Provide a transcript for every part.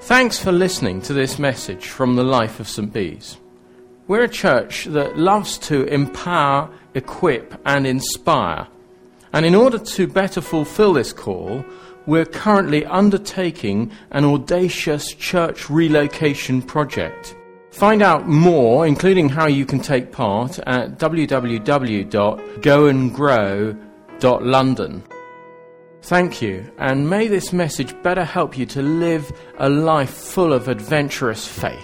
Thanks for listening to this message from the life of St. Bees. We're a church that loves to empower, equip and inspire. And in order to better fulfill this call, we're currently undertaking an audacious church relocation project. Find out more, including how you can take part, at www.goandgrow.london. Thank you, and may this message better help you to live a life full of adventurous faith.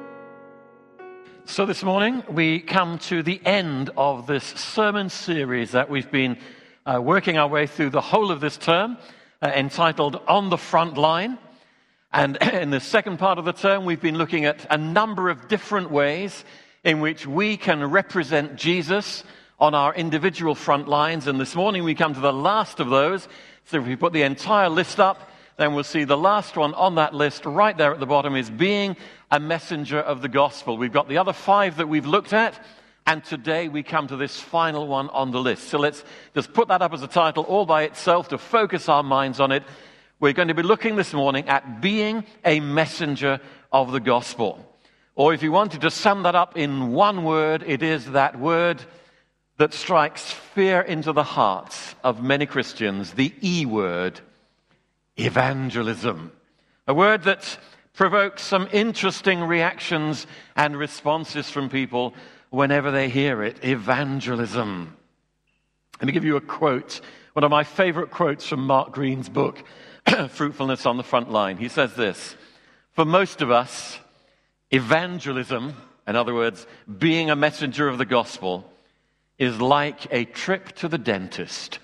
So this morning we come to the end of this sermon series that we've been working our way through the whole of this term, entitled On the Front Line. And in the second part of the term we've been looking at a number of different ways in which we can represent Jesus on our individual front lines. And this morning we come to the last of those. So if we put the entire list up, then we'll see the last one on that list right there at the bottom is being a messenger of the gospel. We've got the other 5 that we've looked at, and today we come to this final one on the list. So let's just put that up as a title all by itself to focus our minds on it. We're going to be looking this morning at being a messenger of the gospel. Or if you wanted to sum that up in one word, it is that word that strikes fear into the hearts of many Christians, the E word, evangelism. A word that provokes some interesting reactions and responses from people whenever they hear it, evangelism. Let me give you a quote, one of my favorite quotes from Mark Green's book, Fruitfulness on the Front Line. He says this: for most of us, evangelism, in other words, being a messenger of the gospel, is like a trip to the dentist.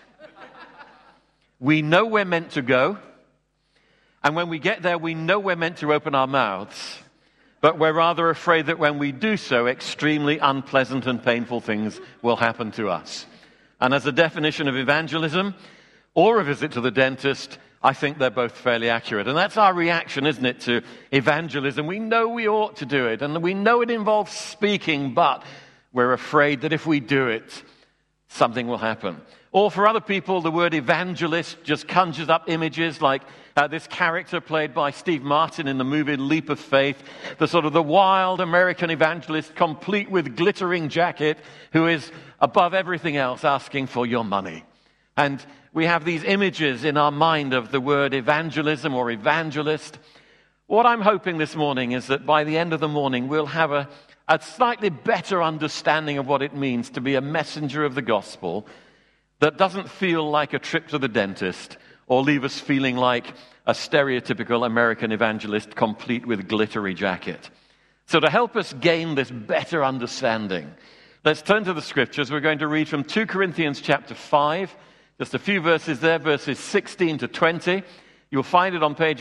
We know we're meant to go, and when we get there, we know we're meant to open our mouths, but we're rather afraid that when we do so, extremely unpleasant and painful things will happen to us. And as a definition of evangelism, or a visit to the dentist, I think they're both fairly accurate. And that's our reaction, isn't it, to evangelism? We know we ought to do it, and we know it involves speaking, but we're afraid that if we do it, something will happen. Or for other people, the word evangelist just conjures up images like this character played by Steve Martin in the movie Leap of Faith, the sort of the wild American evangelist, complete with glittering jacket, who is above everything else asking for your money. And we have these images in our mind of the word evangelism or evangelist. What I'm hoping this morning is that by the end of the morning, we'll have a slightly better understanding of what it means to be a messenger of the gospel that doesn't feel like a trip to the dentist or leave us feeling like a stereotypical American evangelist complete with glittery jacket. So to help us gain this better understanding, let's turn to the scriptures. We're going to read from 2 Corinthians chapter 5, just a few verses there, verses 16 to 20. You'll find it on page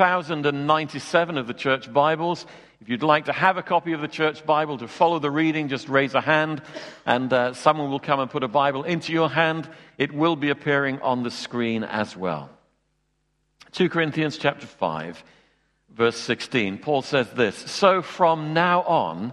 1097 of the church Bibles. If you'd like to have a copy of the church Bible to follow the reading, just raise a hand and someone will come and put a Bible into your hand. It will be appearing on the screen as well. 2 Corinthians chapter 5, verse 16. Paul says this: so from now on,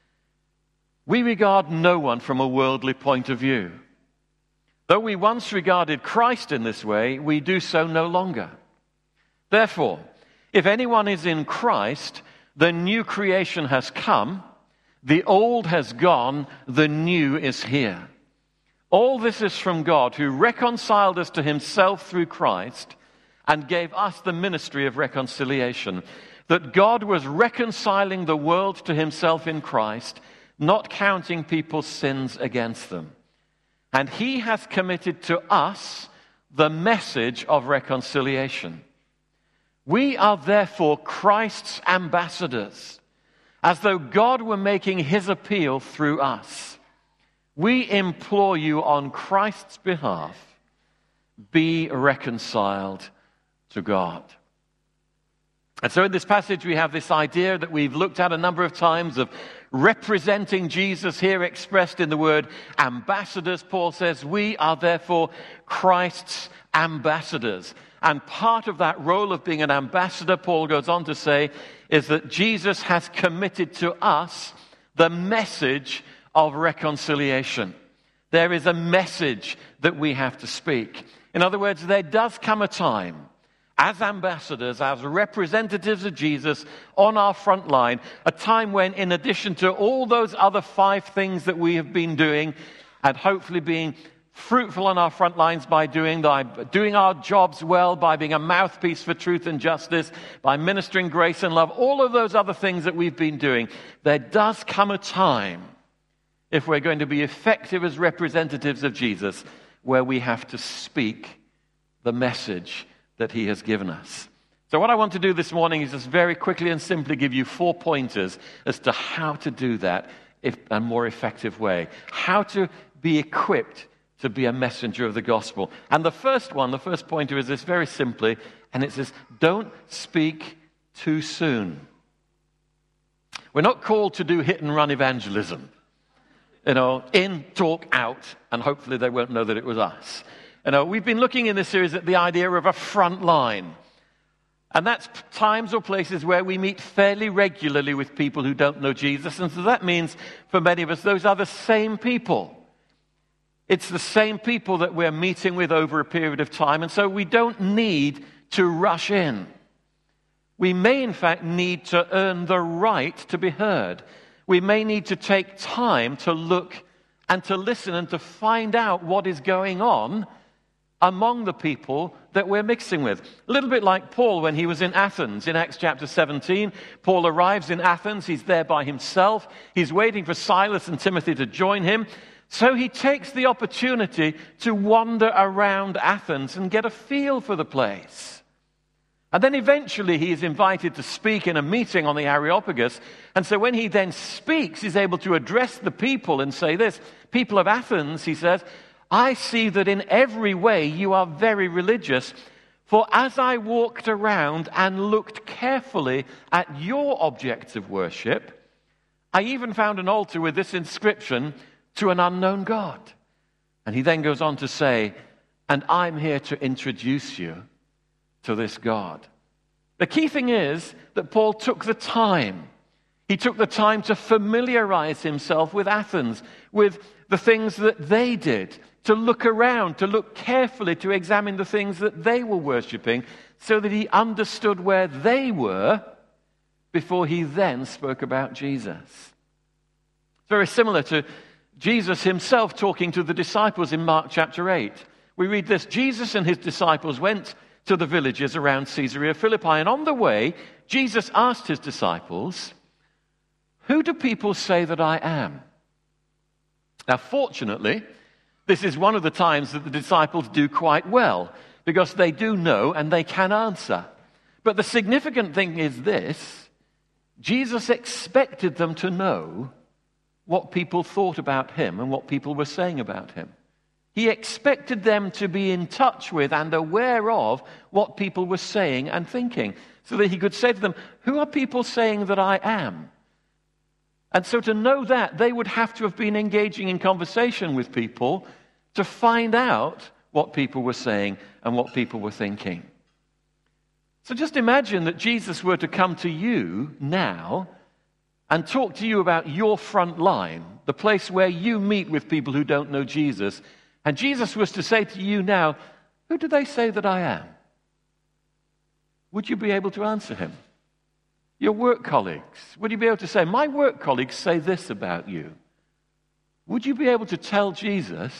we regard no one from a worldly point of view. Though we once regarded Christ in this way, we do so no longer. Therefore, if anyone is in Christ, the new creation has come, the old has gone, the new is here. All this is from God, who reconciled us to himself through Christ and gave us the ministry of reconciliation. That God was reconciling the world to himself in Christ, not counting people's sins against them. And he has committed to us the message of reconciliation. We are therefore Christ's ambassadors, as though God were making his appeal through us. We implore you on Christ's behalf, be reconciled to God. And so in this passage we have this idea that we've looked at a number of times of representing Jesus, here expressed in the word ambassadors. Paul says we are therefore Christ's ambassadors. And part of that role of being an ambassador, Paul goes on to say, is that Jesus has committed to us the message of reconciliation. There is a message that we have to speak. In other words, there does come a time, as ambassadors, as representatives of Jesus on our front line, a time when, in addition to all those other 5 things that we have been doing, and hopefully being fruitful on our front lines by doing our jobs well, by being a mouthpiece for truth and justice, by ministering grace and love, all of those other things that we've been doing, there does come a time, if we're going to be effective as representatives of Jesus, where we have to speak the message that he has given us. So what I want to do this morning is just very quickly and simply give you 4 pointers as to how to do that in a more effective way. How to be equipped to be a messenger of the gospel. And the first pointer is this very simply, and it says, don't speak too soon. We're not called to do hit and run evangelism. In, talk, out, and hopefully they won't know that it was us. We've been looking in this series at the idea of a front line. And that's times or places where we meet fairly regularly with people who don't know Jesus. And so that means, for many of us, those are the same people. It's the same people that we're meeting with over a period of time. And so we don't need to rush in. We may, in fact, need to earn the right to be heard. We may need to take time to look and to listen and to find out what is going on among the people that we're mixing with. A little bit like Paul when he was in Athens in Acts chapter 17. Paul arrives in Athens. He's there by himself. He's waiting for Silas and Timothy to join him. So he takes the opportunity to wander around Athens and get a feel for the place. And then eventually he is invited to speak in a meeting on the Areopagus. And so when he then speaks, he's able to address the people and say this, people of Athens, he says, I see that in every way you are very religious. For as I walked around and looked carefully at your objects of worship, I even found an altar with this inscription, to an unknown God. And he then goes on to say, and I'm here to introduce you to this God. The key thing is that Paul took the time. He took the time to familiarize himself with Athens, with the things that they did, to look around, to look carefully, to examine the things that they were worshiping, so that he understood where they were before he then spoke about Jesus. It's very similar to Jesus himself talking to the disciples in Mark chapter 8. We read this, Jesus and his disciples went to the villages around Caesarea Philippi, and on the way, Jesus asked his disciples, who do people say that I am? Now, fortunately, this is one of the times that the disciples do quite well, because they do know and they can answer. But the significant thing is this, Jesus expected them to know what people thought about him and what people were saying about him. He expected them to be in touch with and aware of what people were saying and thinking, so that he could say to them, who are people saying that I am? And so to know that, they would have to have been engaging in conversation with people to find out what people were saying and what people were thinking. So just imagine that Jesus were to come to you now and talk to you about your front line, the place where you meet with people who don't know Jesus. And Jesus was to say to you now, who do they say that I am? Would you be able to answer him? Your work colleagues, would you be able to say, my work colleagues say this about you? Would you be able to tell Jesus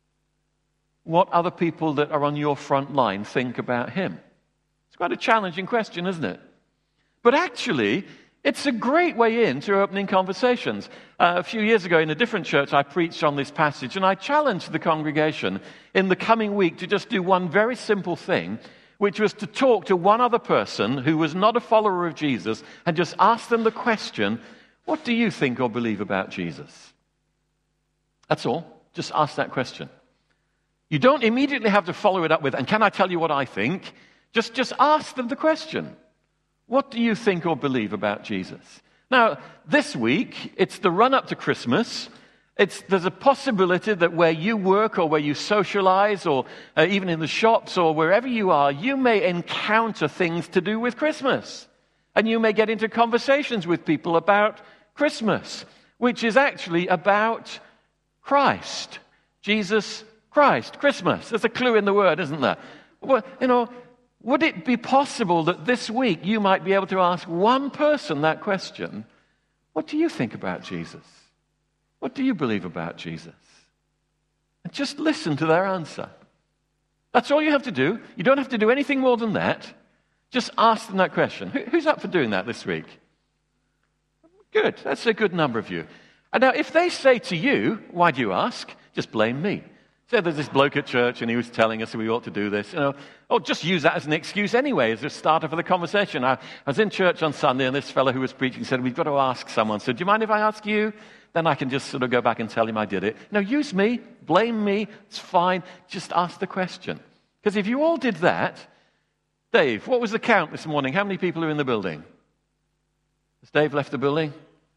what other people that are on your front line think about him? It's quite a challenging question, isn't it? But actually, it's a great way into opening conversations. A few years ago in a different church, I preached on this passage, and I challenged the congregation in the coming week to just do one very simple thing, which was to talk to one other person who was not a follower of Jesus and just ask them the question, what do you think or believe about Jesus? That's all. Just ask that question. You don't immediately have to follow it up with, and can I tell you what I think? Just ask them the question. What do you think or believe about Jesus? Now, this week, it's the run-up to Christmas. There's a possibility that where you work or where you socialize or even in the shops or wherever you are, you may encounter things to do with Christmas. And you may get into conversations with people about Christmas, which is actually about Christ. Jesus Christ. Christmas. There's a clue in the word, isn't there? Well, would it be possible that this week you might be able to ask one person that question? What do you think about Jesus? What do you believe about Jesus? And just listen to their answer. That's all you have to do. You don't have to do anything more than that. Just ask them that question. Who's up for doing that this week? Good. That's a good number of you. And now, if they say to you, why do you ask? Just blame me. Say there's this bloke at church and he was telling us we ought to do this. Or just use that as an excuse anyway, as a starter for the conversation. I was in church on Sunday and this fellow who was preaching said, we've got to ask someone. So do you mind if I ask you? Then I can just sort of go back and tell him I did it. No, use me, blame me, it's fine. Just ask the question. Because if you all did that, Dave, what was the count this morning? How many people are in the building? Has Dave left the building?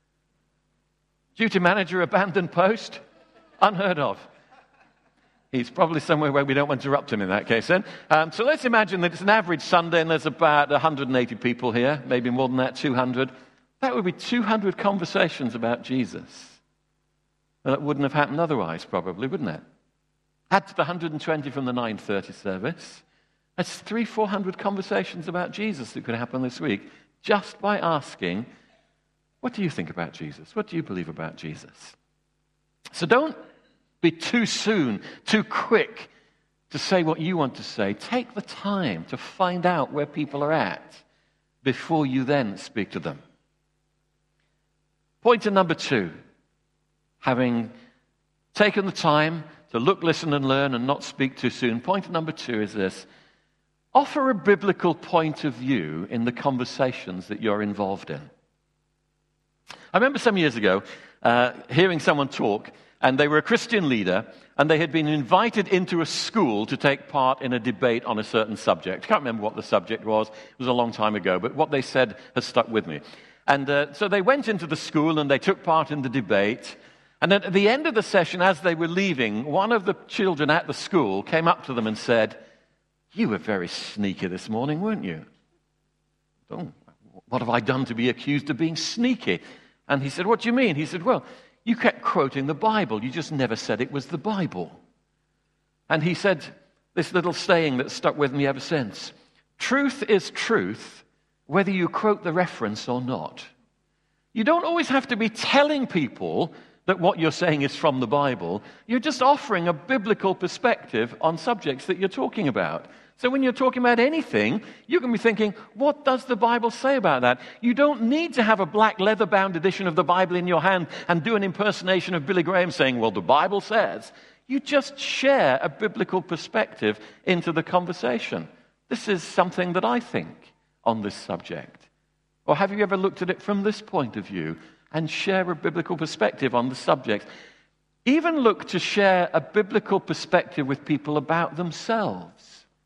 Duty manager abandoned post? Unheard of. He's probably somewhere where we don't want to interrupt him in that case then. So let's imagine that it's an average Sunday and there's about 180 people here, maybe more than that, 200. That would be 200 conversations about Jesus. And that wouldn't have happened otherwise, probably, wouldn't it? Add to the 120 from the 9:30 service. That's 300-400 conversations about Jesus that could happen this week just by asking, what do you think about Jesus? What do you believe about Jesus? So don't be too soon, too quick to say what you want to say. Take the time to find out where people are at before you then speak to them. Pointer number 2, having taken the time to look, listen, and learn and not speak too soon. Pointer number 2 is this: offer a biblical point of view in the conversations that you're involved in. I remember some years ago hearing someone talk, and they were a Christian leader, and they had been invited into a school to take part in a debate on a certain subject. I can't remember what the subject was. It was a long time ago, but what they said has stuck with me. And so they went into the school, and they took part in the debate. And then at the end of the session, as they were leaving, one of the children at the school came up to them and said, "You were very sneaky this morning, weren't you?" "Oh, what have I done to be accused of being sneaky?" And he said, "What do you mean?" He said, "Well, you kept quoting the Bible. You just never said it was the Bible." And he said this little saying that stuck with me ever since: truth is truth, whether you quote the reference or not. You don't always have to be telling people that what you're saying is from the Bible. You're just offering a biblical perspective on subjects that you're talking about. So when you're talking about anything, you can be thinking, what does the Bible say about that? You don't need to have a black leather-bound edition of the Bible in your hand and do an impersonation of Billy Graham saying, well, the Bible says. You just share a biblical perspective into the conversation. This is something that I think on this subject. Or have you ever looked at it from this point of view and share a biblical perspective on the subject? Even look to share a biblical perspective with people about themselves.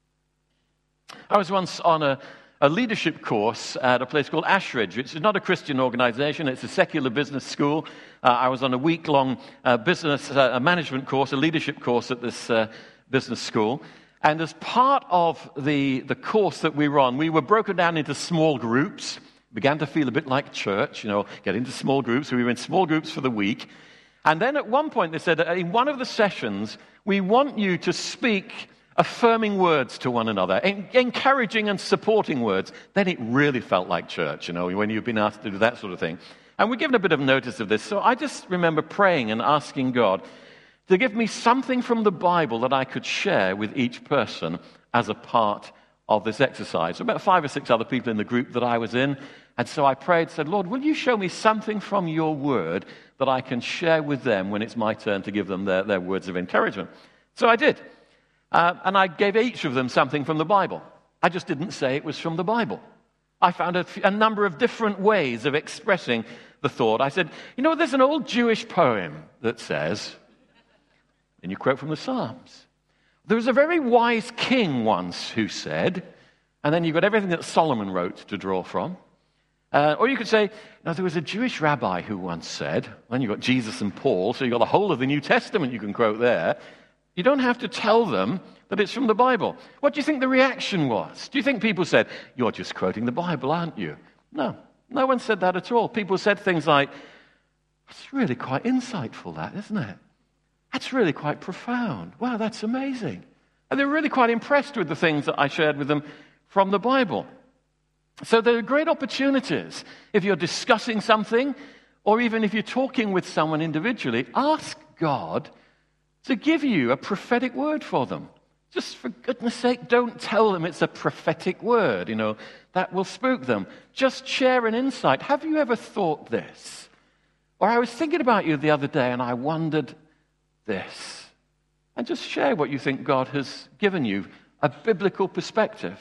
I was once on a leadership course at a place called Ashridge, which is not a Christian organization. It's a secular business school. I was on a week-long business management course, a leadership course at this business school. And as part of the course that we were on, we were broken down into small groups. Began to feel a bit like church, get into small groups. We were in small groups for the week. And then at one point they said, in one of the sessions, we want you to speak affirming words to one another, encouraging and supporting words. Then it really felt like church, when you've been asked to do that sort of thing. And we're given a bit of notice of this. So I just remember praying and asking God to give me something from the Bible that I could share with each person as a part of this exercise. About 5 or 6 other people in the group that I was in. And so I prayed, said, Lord, will you show me something from your word that I can share with them when it's my turn to give them their words of encouragement? So I did. And I gave each of them something from the Bible. I just didn't say it was from the Bible. I found a number of different ways of expressing the thought. I said, there's an old Jewish poem that says, and you quote from the Psalms, there was a very wise king once who said, and then you've got everything that Solomon wrote to draw from. Or you could say, there was a Jewish rabbi who once said, then you've got Jesus and Paul, so you've got the whole of the New Testament you can quote there. You don't have to tell them that it's from the Bible. What do you think the reaction was? Do you think people said, you're just quoting the Bible, aren't you? No one said that at all. People said things like, that's really quite insightful, that, isn't it? That's really quite profound. Wow, that's amazing. And they were really quite impressed with the things that I shared with them from the Bible. So there are great opportunities. If you're discussing something, or even if you're talking with someone individually, ask God to give you a prophetic word for them. Just for goodness sake, don't tell them it's a prophetic word, that will spook them. Just share an insight. Have you ever thought this? Or I was thinking about you the other day and I wondered this. And just share what you think God has given you, a biblical perspective.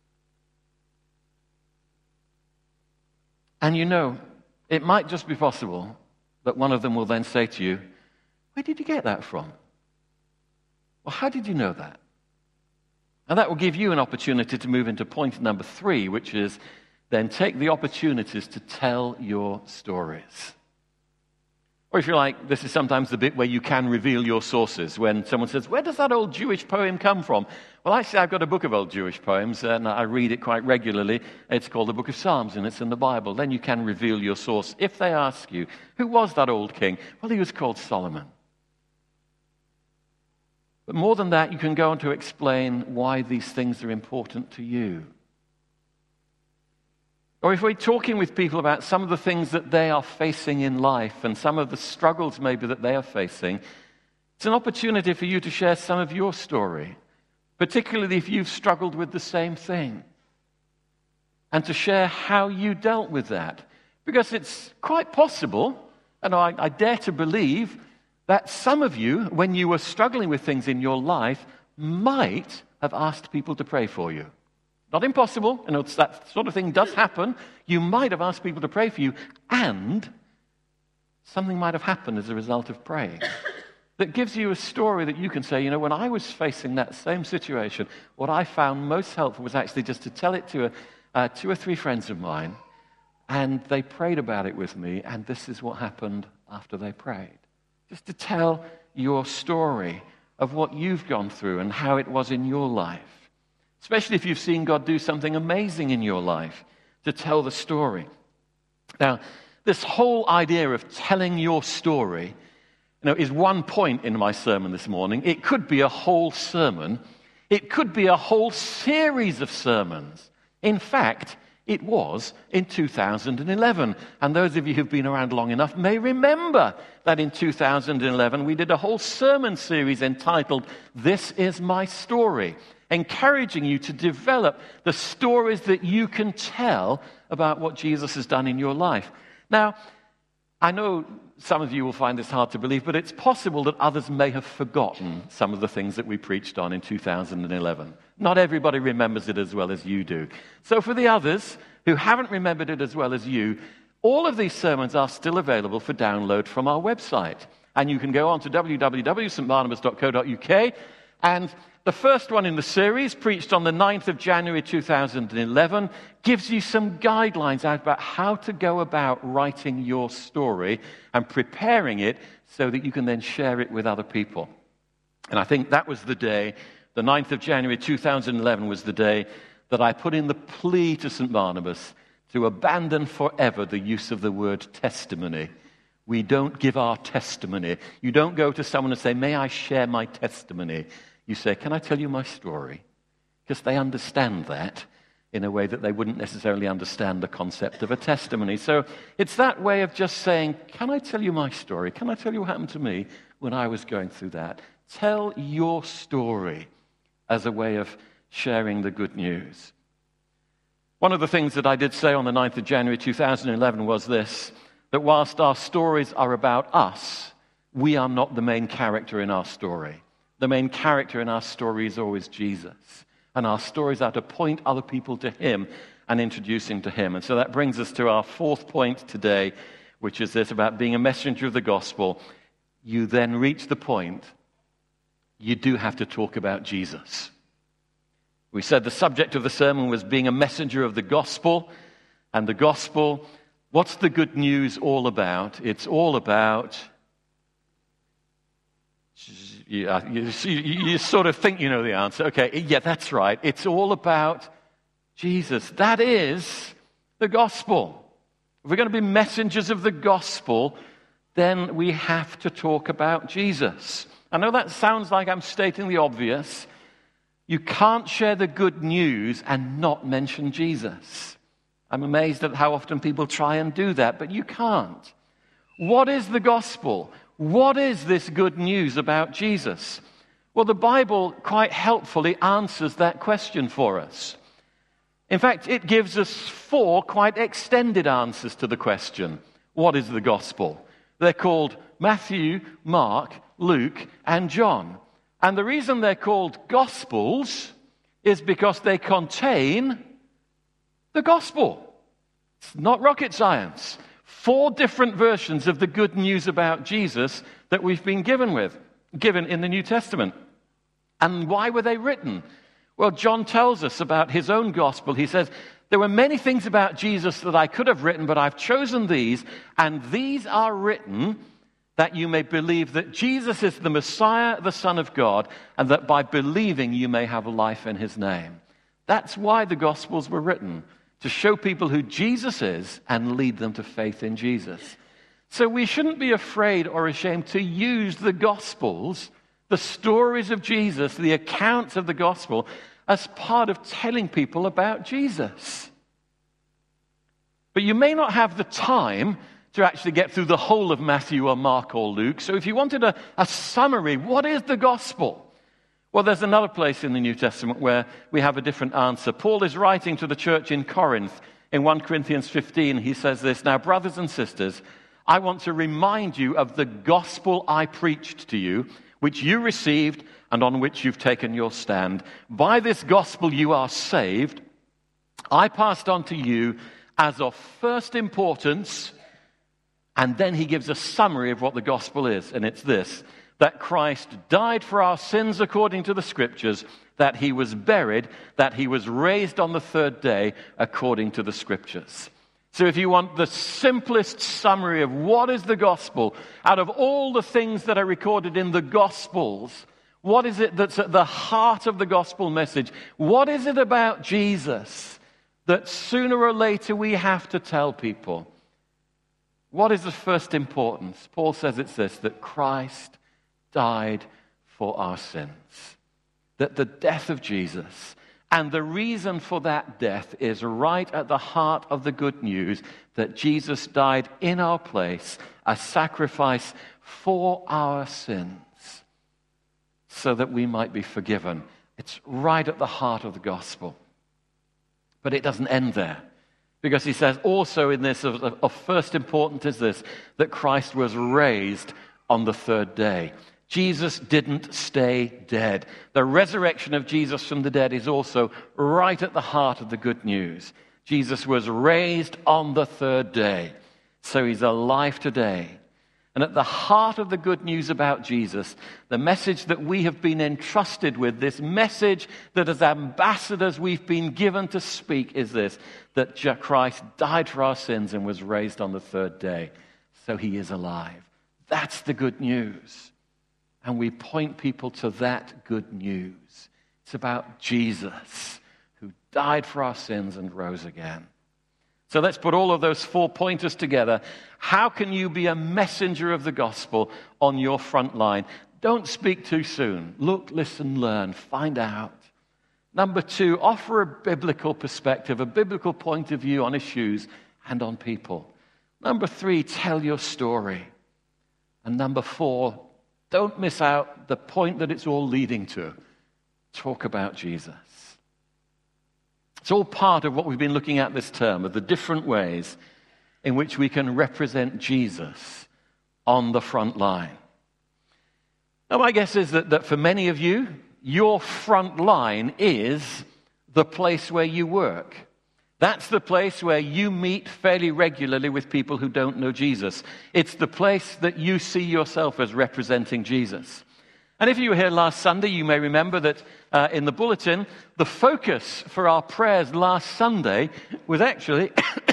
And it might just be possible that one of them will then say to you, where did you get that from? Well, how did you know that? And that will give you an opportunity to move into point number 3, which is then take the opportunities to tell your stories. Or if you like, this is sometimes the bit where you can reveal your sources. When someone says, where does that old Jewish poem come from? Well, actually, I've got a book of old Jewish poems, and I read it quite regularly. It's called the Book of Psalms, and it's in the Bible. Then you can reveal your source. If they ask you, who was that old king? Well, he was called Solomon. But more than that, you can go on to explain why these things are important to you. Or if we're talking with people about some of the things that they are facing in life and some of the struggles maybe that they are facing, it's an opportunity for you to share some of your story, particularly if you've struggled with the same thing, and to share how you dealt with that. Because it's quite possible, and I dare to believe, that some of you, when you were struggling with things in your life, might have asked people to pray for you. Not impossible, that sort of thing does happen. You might have asked people to pray for you, and something might have happened as a result of praying. That gives you a story that you can say, when I was facing that same situation, what I found most helpful was actually just to tell it to 2 or 3 friends of mine, and they prayed about it with me, and this is what happened after they prayed. Just to tell your story of what you've gone through and how it was in your life. Especially if you've seen God do something amazing in your life, to tell the story. Now, this whole idea of telling your story, is one point in my sermon this morning. It could be a whole sermon. It could be a whole series of sermons. In fact, it was in 2011. And those of you who've been around long enough may remember that in 2011 we did a whole sermon series entitled, This Is My Story, encouraging you to develop the stories that you can tell about what Jesus has done in your life. Now, I know some of you will find this hard to believe, but it's possible that others may have forgotten some of the things that we preached on in 2011. Not everybody remembers it as well as you do. So for the others who haven't remembered it as well as you, all of these sermons are still available for download from our website. And you can go on to www.stbarnabas.co.uk, and the first one in the series, preached on the 9th of January 2011, gives you some guidelines out about how to go about writing your story and preparing it so that you can then share it with other people. And I think that was the day, the 9th of January 2011 was the day that I put in the plea to St. Barnabas to abandon forever the use of the word testimony. We don't give our testimony. You don't go to someone and say, may I share my testimony? You say, can I tell you my story? Because they understand that in a way that they wouldn't necessarily understand the concept of a testimony. So it's that way of just saying, can I tell you my story? Can I tell you what happened to me when I was going through that? Tell your story as a way of sharing the good news. One of the things that I did say on the 9th of January 2011 was this, that whilst our stories are about us, we are not the main character in our story. The main character in our story is always Jesus. And our stories are to point other people to him and introduce him to him. And so that brings us to our 4th point today, which is this about being a messenger of the gospel. You then reach the point, you do have to talk about Jesus. We said the subject of the sermon was being a messenger of the gospel. And the gospel, what's the good news all about? It's all about... You sort of think you know the answer. Okay, yeah, that's right. It's all about Jesus. That is the gospel. If we're going to be messengers of the gospel, then we have to talk about Jesus. I know that sounds like I'm stating the obvious, You can't share the good news and not mention Jesus. I'm amazed at how often people try and do that, but you can't. What is the gospel? What is this good news about Jesus? Well, the Bible quite helpfully answers that question for us. In fact, it gives us 4 quite extended answers to the question, what is the gospel? They're called Matthew, Mark, Luke, and John. And the reason they're called gospels is because they contain the gospel. It's not rocket science. 4 different versions of the good news about Jesus that we've been given in the New Testament. And why were they written? Well, John tells us about his own gospel. He says, there were many things about Jesus that I could have written, but I've chosen these, and these are written that you may believe that Jesus is the Messiah, the Son of God, and that by believing you may have life in his name. That's why the Gospels were written, to show people who Jesus is and lead them to faith in Jesus. So we shouldn't be afraid or ashamed to use the Gospels, the stories of Jesus, the accounts of the Gospel, as part of telling people about Jesus. But you may not have the time to actually get through the whole of Matthew or Mark or Luke. So if you wanted a summary, what is the gospel? Well, there's another place in the New Testament where we have a different answer. Paul is writing to the church in Corinth. In 1 Corinthians 15, he says this, now, brothers and sisters, I want to remind you of the gospel I preached to you, which you received and on which you've taken your stand. By this gospel you are saved. I passed on to you as of first importance. And then he gives a summary of what the gospel is, and it's this, that Christ died for our sins according to the Scriptures, that he was buried, that he was raised on the 3rd day according to the Scriptures. So if you want the simplest summary of what is the gospel, out of all the things that are recorded in the Gospels, what is it that's at the heart of the gospel message? What is it about Jesus that sooner or later we have to tell people? What is the first importance? Paul says it's this, that Christ died for our sins. That the death of Jesus and the reason for that death is right at the heart of the good news that Jesus died in our place, a sacrifice for our sins, so that we might be forgiven. It's right at the heart of the gospel. But it doesn't end there. Because he says also in this, of first importance is this, that Christ was raised on the 3rd day. Jesus didn't stay dead. The resurrection of Jesus from the dead is also right at the heart of the good news. Jesus was raised on the 3rd day. So he's alive today. And at the heart of the good news about Jesus, the message that we have been entrusted with, this message that as ambassadors we've been given to speak is this, that Christ died for our sins and was raised on the 3rd day. So he is alive. That's the good news. And we point people to that good news. It's about Jesus, who died for our sins and rose again. So let's put all of those 4 pointers together. How can you be a messenger of the gospel on your front line? Don't speak too soon. Look, listen, learn, find out. Number 2, offer a biblical perspective, a biblical point of view on issues and on people. Number 3, tell your story. And number 4, don't miss out the point that it's all leading to. Talk about Jesus. It's all part of what we've been looking at this term, of the different ways in which we can represent Jesus on the front line. Now, my guess is that for many of you, your front line is the place where you work. That's the place where you meet fairly regularly with people who don't know Jesus. It's the place that you see yourself as representing Jesus. And if you were here last Sunday, you may remember that in the bulletin, the focus for our prayers last Sunday was actually,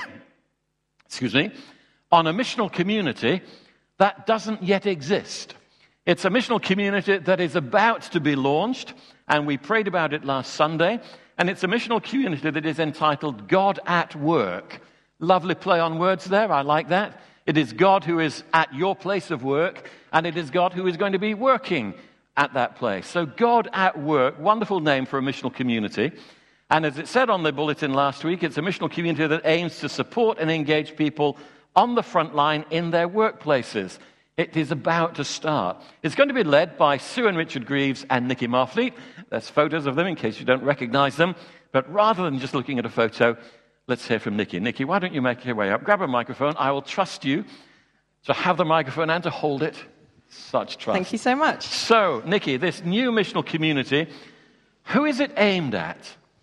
on a missional community that doesn't yet exist. It's a missional community that is about to be launched, and we prayed about it last Sunday, and it's a missional community that is entitled God at Work. Lovely play on words there, I like that. It is God who is at your place of work, and it is God who is going to be working at that place. So God at Work, wonderful name for a missional community. And as it said on the bulletin last week, it's a missional community that aims to support and engage people on the front line in their workplaces. It is about to start. It's going to be led by Sue and Richard Greaves and Nicky Marfleet. There's photos of them in case you don't recognize them. But rather than just looking at a photo, let's hear from Nicky. Nicky, why don't you make your way up? Grab a microphone. I will trust you to have the microphone and to hold it. Such trust. Thank you so much. So, Nicky, this new missional community, who is it aimed at?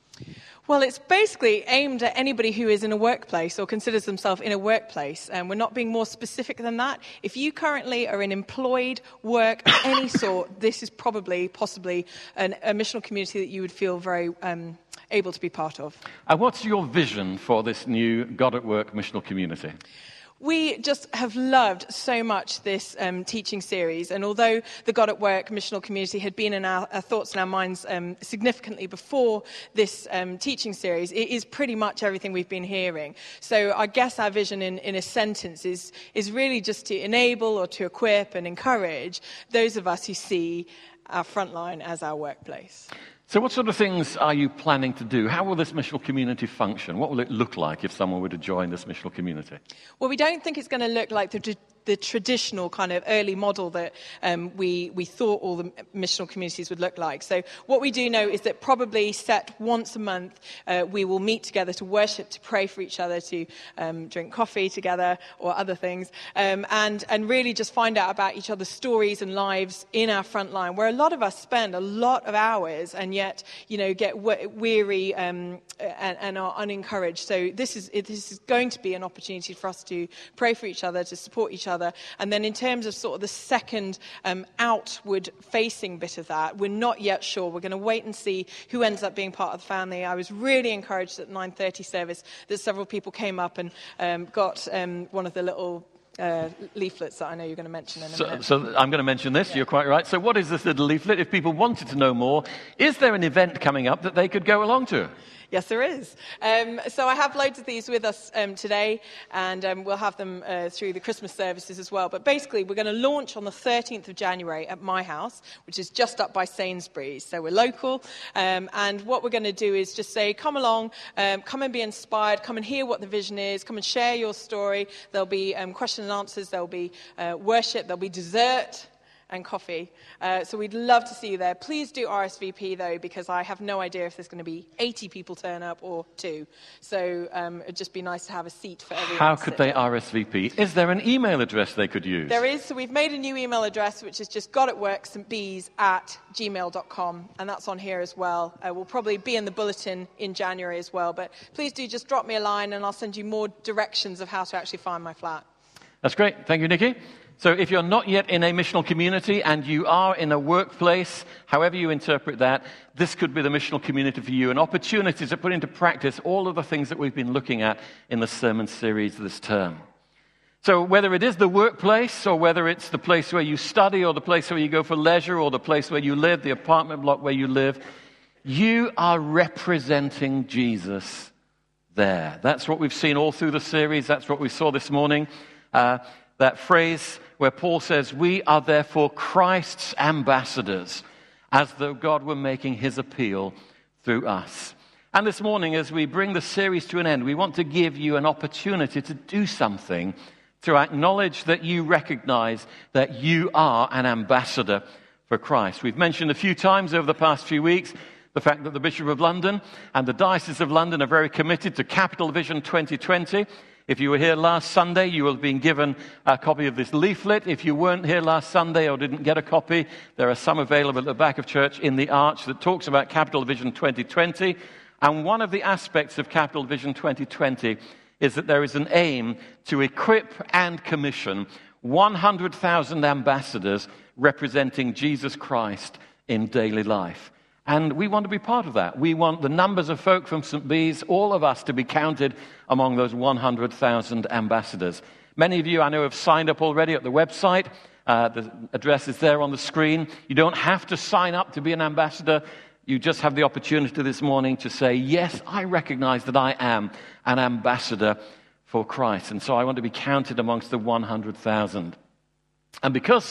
Well, it's basically aimed at anybody who is in a workplace or considers themselves in a workplace. And we're not being more specific than that. If you currently are in employed work of any sort, this is possibly a missional community that you would feel very able to be part of. And what's your vision for this new God at Work missional community? We just have loved so much this teaching series, and although the God at Work missional community had been in our thoughts and our minds significantly before this teaching series, it is pretty much everything we've been hearing. So I guess our vision in a sentence is really just to enable or to equip and encourage those of us who see our frontline as our workplace. So what sort of things are you planning to do? How will this missional community function? What will it look like if someone were to join this missional community? Well, we don't think it's going to look like the traditional kind of early model that we thought all the missional communities would look like. So what we do know is that probably set once a month, we will meet together to worship, to pray for each other, to drink coffee together or other things, and really just find out about each other's stories and lives in our front line, where a lot of us spend a lot of hours and yet, get weary and are unencouraged. So this is going to be an opportunity for us to pray for each other, to support each other. And then in terms of sort of the second outward-facing bit of that, we're not yet sure. We're going to wait and see who ends up being part of the family. I was really encouraged at the 9:30 service that several people came up and got one of the little leaflets that I know you're going to mention in a minute. So I'm going to mention this. Yeah. You're quite right. So what is this little leaflet? If people wanted to know more, is there an event coming up that they could go along to? Yes, there is. So I have loads of these with us today, and we'll have them through the Christmas services as well. But basically, we're going to launch on the 13th of January at my house, which is just up by Sainsbury's. So we're local, and what we're going to do is just say, come along, come and be inspired, come and hear what the vision is, come and share your story. There'll be question and answers, there'll be worship, there'll be dessert and coffee. So we'd love to see you there. Please do RSVP, though, because I have no idea if there's going to be 80 people turn up or 2. So it'd just be nice to have a seat for everyone. How could they RSVP? Is there an email address they could use? There is. So we've made a new email address, which is just godatworkstbees@gmail.com. And that's on here as well. We'll probably be in the bulletin in January as well. But please do just drop me a line, and I'll send you more directions of how to actually find my flat. That's great. Thank you, Nicky. So if you're not yet in a missional community and you are in a workplace, however you interpret that, this could be the missional community for you, an opportunity to put into practice all of the things that we've been looking at in the sermon series this term. So whether it is the workplace or whether it's the place where you study or the place where you go for leisure or the place where you live, the apartment block where you live, you are representing Jesus there. That's what we've seen all through the series. That's what we saw this morning. That phrase where Paul says, we are therefore Christ's ambassadors, as though God were making his appeal through us. And this morning, as we bring the series to an end, we want to give you an opportunity to do something to acknowledge that you recognize that you are an ambassador for Christ. We've mentioned a few times over the past few weeks the fact that the Bishop of London and the Diocese of London are very committed to Capital Vision 2020. If you were here last Sunday, you will have been given a copy of this leaflet. If you weren't here last Sunday or didn't get a copy, there are some available at the back of church in the arch that talks about Capital Vision 2020. And one of the aspects of Capital Vision 2020 is that there is an aim to equip and commission 100,000 ambassadors representing Jesus Christ in daily life. And we want to be part of that. We want the numbers of folk from St. Bees, all of us, to be counted among those 100,000 ambassadors. Many of you, I know, have signed up already at the website. The address is there on the screen. You don't have to sign up to be an ambassador. You just have the opportunity this morning to say, yes, I recognize that I am an ambassador for Christ. And so I want to be counted amongst the 100,000. And because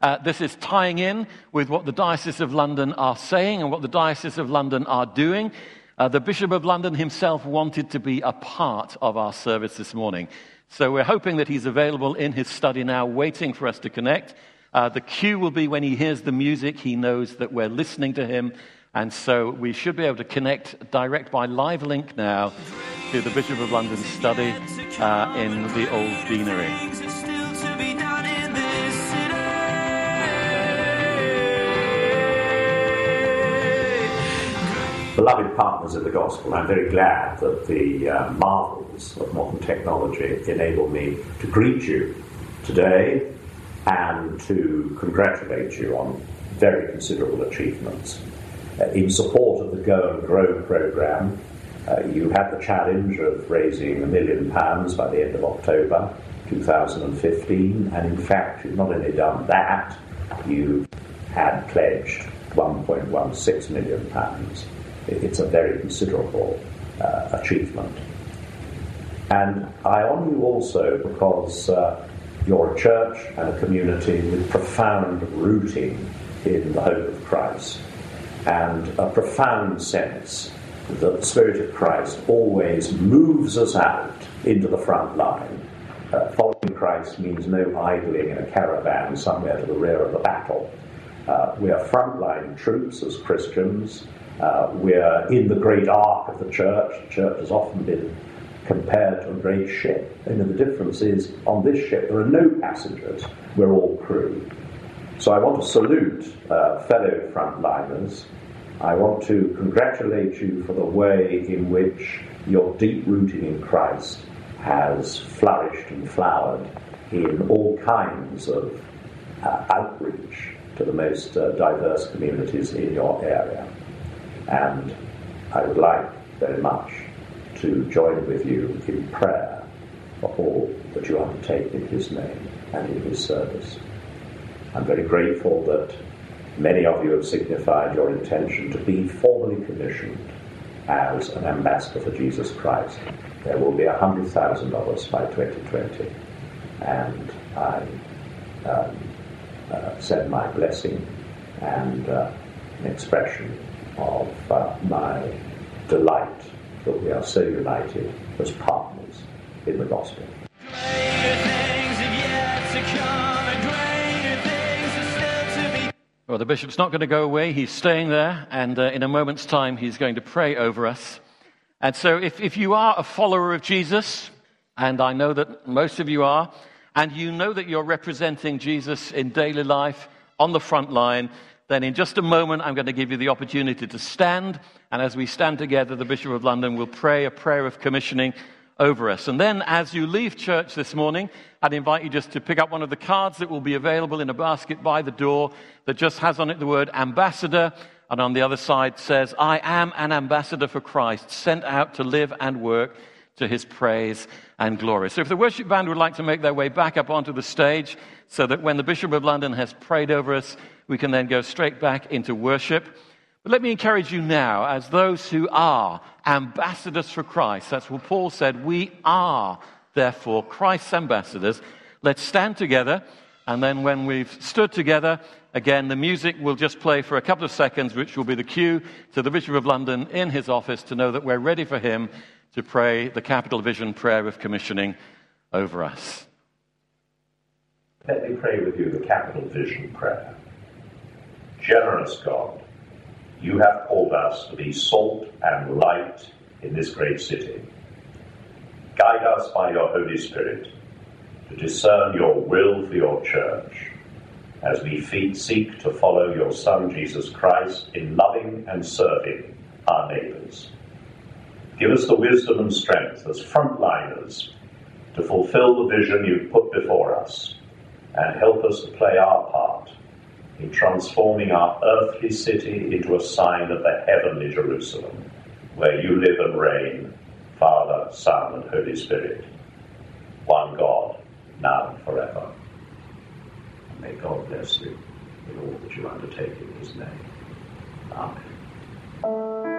This is tying in with what the Diocese of London are saying and what the Diocese of London are doing. The Bishop of London himself wanted to be a part of our service this morning. So we're hoping that he's available in his study now, waiting for us to connect. The cue will be when he hears the music, he knows that we're listening to him. And so we should be able to connect direct by live link now to the Bishop of London's study in the Old Deanery. Beloved partners in the gospel, I'm very glad that the marvels of modern technology enable me to greet you today and to congratulate you on very considerable achievements. In support of the Go and Grow programme, you had the challenge of raising £1 million by the end of October 2015, and in fact you've not only done that, you had pledged £1.16 million. It's a very considerable achievement. And I honour you also because you're a church and a community with profound rooting in the hope of Christ and a profound sense that the Spirit of Christ always moves us out into the front line. Following Christ means no idling in a caravan somewhere to the rear of the battle. We are frontline troops as Christians. We're in the great ark of the church. The church has often been compared to a great ship. And the difference is, on this ship there are no passengers, we're all crew. So I want to salute fellow frontliners. I want to congratulate you for the way in which your deep rooting in Christ has flourished and flowered in all kinds of outreach to the most diverse communities in your area. And I would like very much to join with you in prayer for all that you undertake in his name and in his service. I'm very grateful that many of you have signified your intention to be formally commissioned as an ambassador for Jesus Christ. There will be $100,000 by 2020, and I send my blessing and an expression of my delight that we are so united as partners in the gospel. Well, the bishop's not going to go away. He's staying there, and in a moment's time he's going to pray over us. And so if you are a follower of Jesus, and I know that most of you are, and you know that you're representing Jesus in daily life on the front line, then in just a moment I'm going to give you the opportunity to stand, and as we stand together, the Bishop of London will pray a prayer of commissioning over us. And then as you leave church this morning, I'd invite you just to pick up one of the cards that will be available in a basket by the door that just has on it the word ambassador, and on the other side says, I am an ambassador for Christ, sent out to live and work to his praise and glory. So if the worship band would like to make their way back up onto the stage so that when the Bishop of London has prayed over us, we can then go straight back into worship. But let me encourage you now, as those who are ambassadors for Christ, that's what Paul said, we are therefore Christ's ambassadors. Let's stand together, and then when we've stood together, again, the music will just play for a couple of seconds, which will be the cue to the Bishop of London in his office to know that we're ready for him to pray the Capital Vision prayer of commissioning over us. Let me pray with you the Capital Vision prayer. Generous God, you have called us to be salt and light in this great city. Guide us by your Holy Spirit to discern your will for your church as we seek to follow your Son, Jesus Christ, in loving and serving our neighbours. Give us the wisdom and strength as frontliners to fulfill the vision you've put before us, and help us to play our part in transforming our earthly city into a sign of the heavenly Jerusalem, where you live and reign, Father, Son, and Holy Spirit, one God, now and forever. And may God bless you in all that you undertake in his name. Amen.